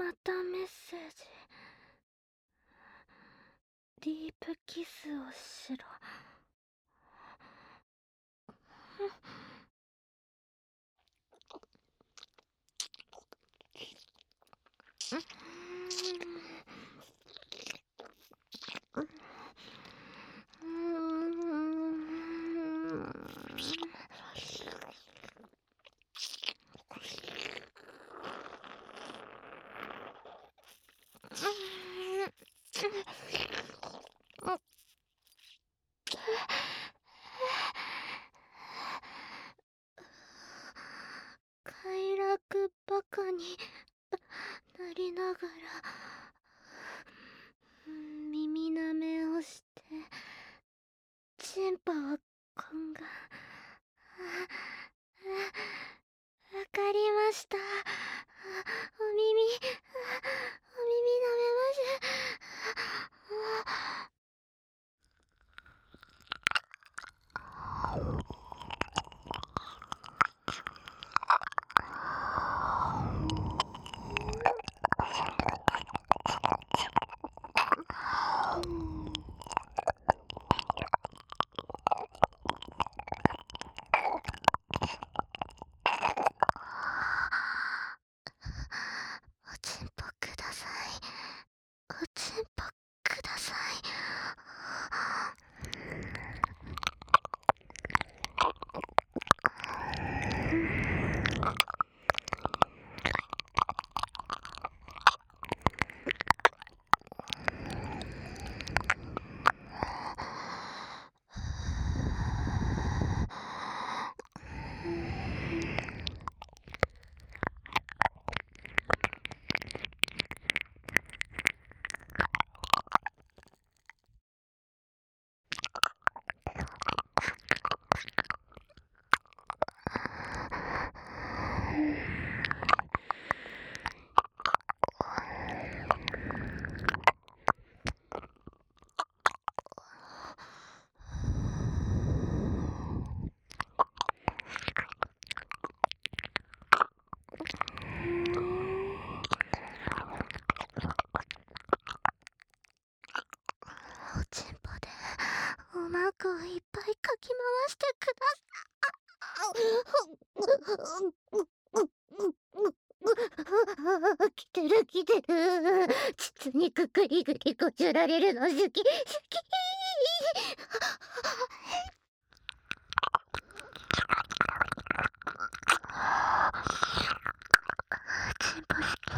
またメッセージ。ディープキスをしろ。快楽バカになりながら耳舐めをしてチンパはこんがわかりました。お耳舐めます。おちんぽください。おちんぽください。おちんぽでおまこをいっぱいかき回してください。来てる来てる。膣にくくりぐりこちられるの好き好き。チンポ好き。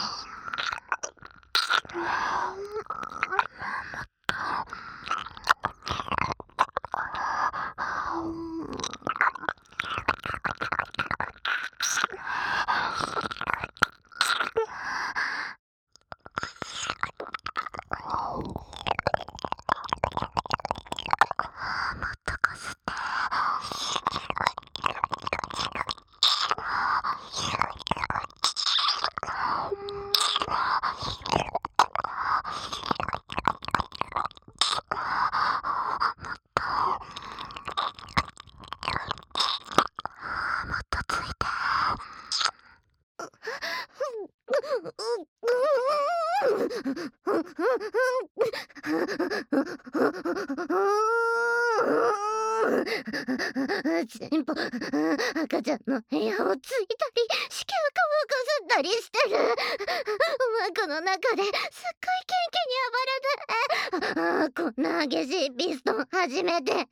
もっとこすって。もっとついて。チンポ赤ちゃんの部屋をついたり子宮をこすったりしてる。おまこの中ですっごいキンキンに暴れて、こんな激しいピストン初めて。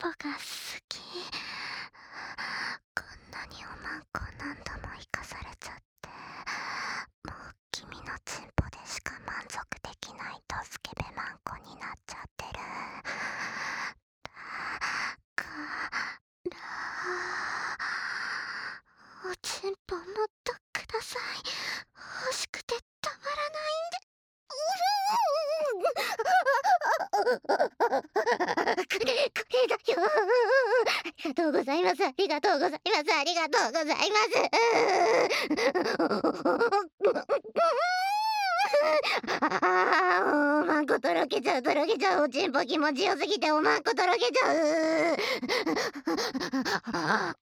ぽが好き。こんなにおまんこ何度も生かされちゃって、もう君のチンポでしか満足できないとスケベマンコになっちゃってる。だからおちんぽもっとください。欲しくてたまらないんで。これだよ。ありがとうございます。ありがとうございます。ありがとうございます。おまんことろけちゃう、とろけちゃう。おちんぽ気持ちよすぎておまんことろけちゃう。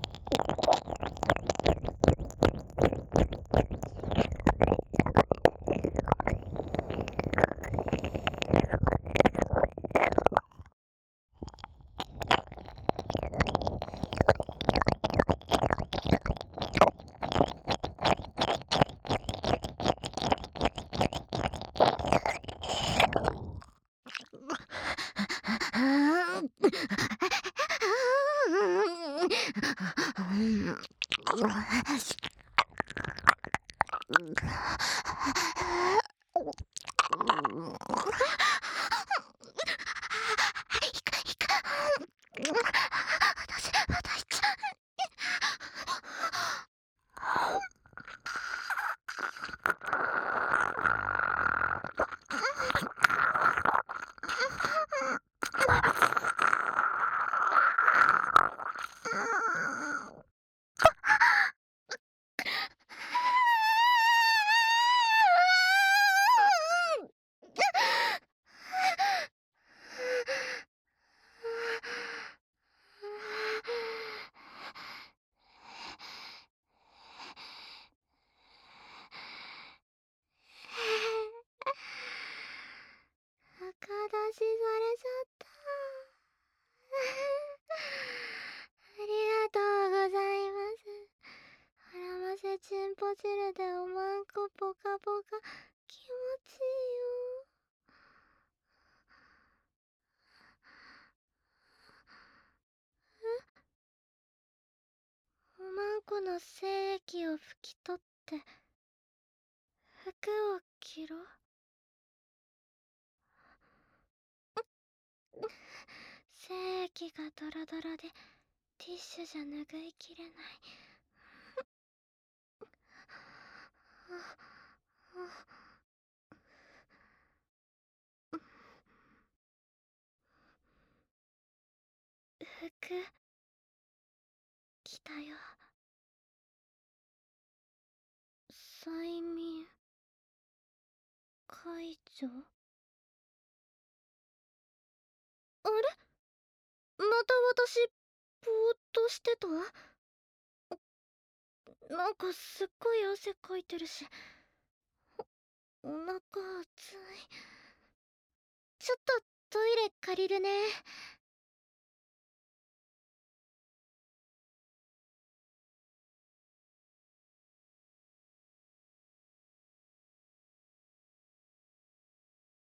赤出しされちゃった。ありがとうございます。はらませチンポ汁でおまんこポカポカ気持ちいいよ。おまんこの精液を拭き取って服を着ろ。精液がドロドロでティッシュじゃ拭いきれない。服着たよ。催眠解除。あれ、また私ぼーっとしてた？なんかすっごい汗かいてるし、お腹熱い。ちょっとトイレ借りるね。